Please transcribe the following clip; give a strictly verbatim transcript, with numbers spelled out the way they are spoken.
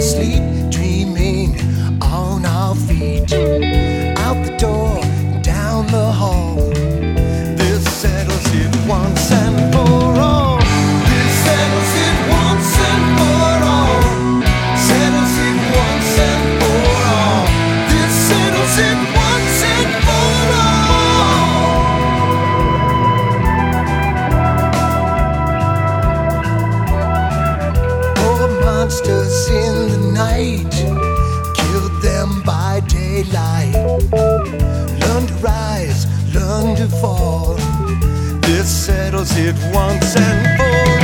asleep, dreaming on our feet. Out the door, down the hall. This settles it once and for all. This settles it once and for all. Settles it once and for all. This settles it once and for all. Oh, monsters in the night, killed them by daylight. Learn to rise, learn to fall. This settles it once and for all.